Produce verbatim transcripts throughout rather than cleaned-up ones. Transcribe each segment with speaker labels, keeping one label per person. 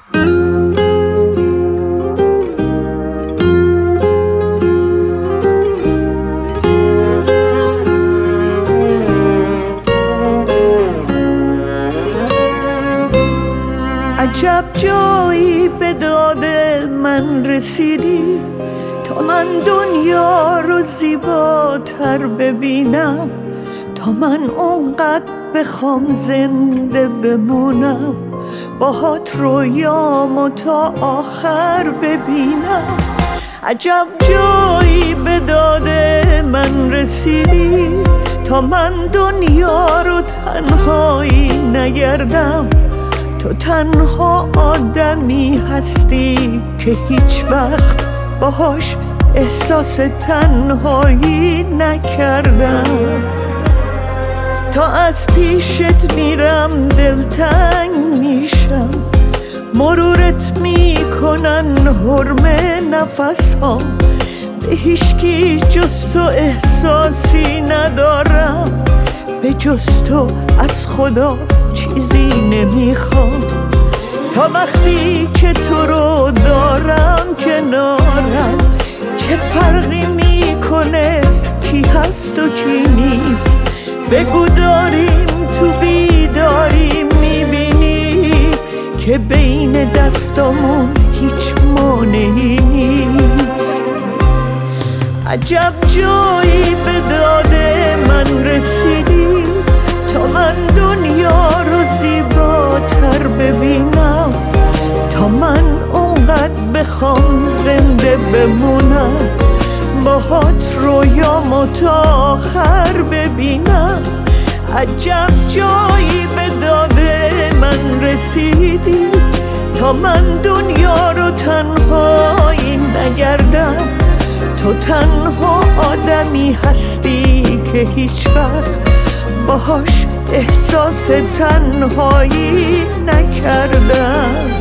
Speaker 1: عجب جایی به داد من رسیدی تا من دنیا رو زیباتر ببینم، تا من اونقدر بخوام زنده بمونم، باهات رویامو تا آخر ببینم. عجب جایی به داد من رسیدی تا من دنیا رو تنهایی نگردم، تو تنها آدمی هستی که هیچ وقت باهاش احساس تنهایی نکردم. تا از پیشت میرم دلتنگ میشم، مرورت میکنن حرم نفس ها، به هیچکی جز تو احساسی ندارم، به جز تو از خدا چیزی نمیخوام. تا وقتی که تو رو دارم کنارم، چه فرقی میکنه کی هست و کی نیست؟ بگو داریم تو بیداری میبینی که بین دستامون هیچ مانعی نیست. عجب جایی به داد من رسیدی تا من دنیا رو زیباتر ببینم، تا من اونقدر بخوام زنده بمونم، باهات رویامو تا آخر ببینم. عجب جایی به داد من رسیدی تا من دنیا رو تنهایی نگردم، تو تنها آدمی هستی که هیچ وقت باهاش احساس تنهایی نکردم.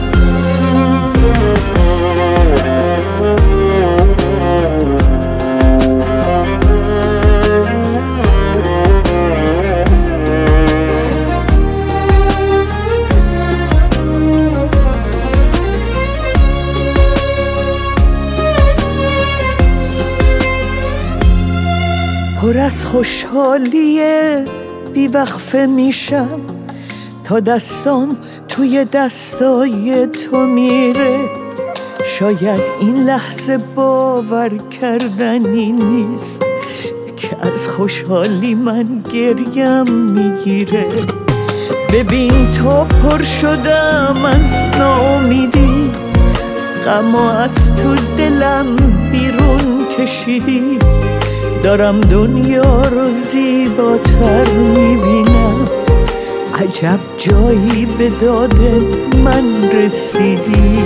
Speaker 1: پر از خوشحالیه بیوقفه میشم تا دستام توی دستای تو میره. شاید این لحظه باور کردنی نیست که از خوشحالی من گریم میگیره. ببین تو پر شدم از ناامیدی، غم از تو دلم بیرون کشیدی، دارم دنیا رو زیباتر میبینم. عجب جایی به داد من رسیدی،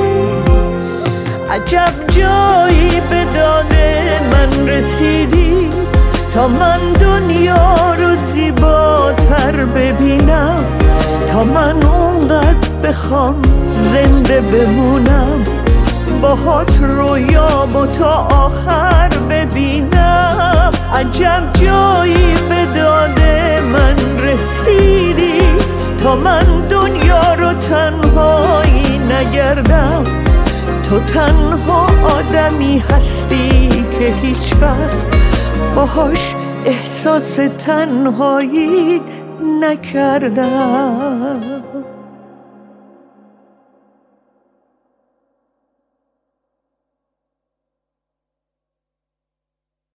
Speaker 1: عجب جایی به داد من رسیدی تا من دنیا رو زیباتر ببینم، تا من اونقدر بخوام زنده بمونم، باهات رویامو تا آخر ببینم. عجب جایی به داد من رسیدی تا من دنیا رو تنهایی نگردم، تو تنها آدمی هستی که هیچ وقت باهاش احساس تنهایی نکردم.